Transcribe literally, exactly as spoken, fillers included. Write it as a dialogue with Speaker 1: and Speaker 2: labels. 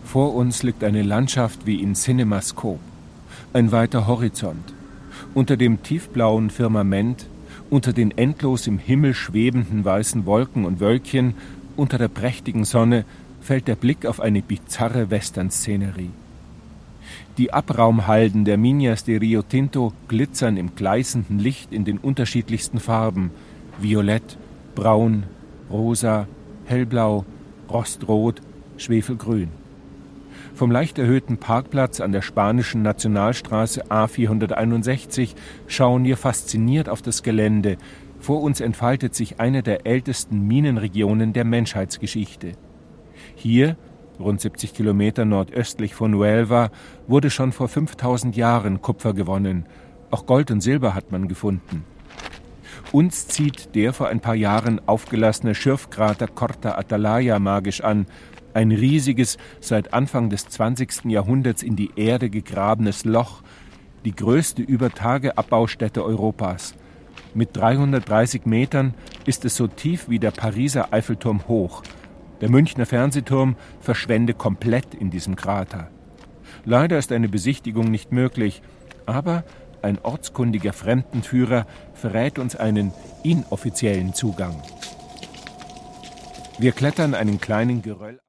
Speaker 1: Vor uns liegt eine Landschaft wie in CinemaScope. Ein weiter Horizont. Unter dem tiefblauen Firmament, unter den endlos im Himmel schwebenden weißen Wolken und Wölkchen, unter der prächtigen Sonne fällt der Blick auf eine bizarre Western-Szenerie. Die Abraumhalden der Minas de Rio Tinto glitzern im gleißenden Licht in den unterschiedlichsten Farben: Violett, Braun, Rosa, Hellblau, Rostrot, Schwefelgrün. Vom leicht erhöhten Parkplatz an der spanischen Nationalstraße A vierhunderteinundsechzig schauen wir fasziniert auf das Gelände. Vor uns entfaltet sich eine der ältesten Minenregionen der Menschheitsgeschichte. Hier, rund siebzig Kilometer nordöstlich von Huelva, wurde schon vor fünftausend Jahren Kupfer gewonnen. Auch Gold und Silber hat man gefunden. Uns zieht der vor ein paar Jahren aufgelassene Schürfkrater Corta Atalaya magisch an. Ein riesiges, seit Anfang des zwanzigsten Jahrhunderts in die Erde gegrabenes Loch, die größte Übertageabbaustätte Europas. Mit dreihundertdreißig Metern ist es so tief wie der Pariser Eiffelturm hoch. Der Münchner Fernsehturm verschwände komplett in diesem Krater. Leider ist eine Besichtigung nicht möglich, aber ein ortskundiger Fremdenführer verrät uns einen inoffiziellen Zugang. Wir klettern einen kleinen Geröll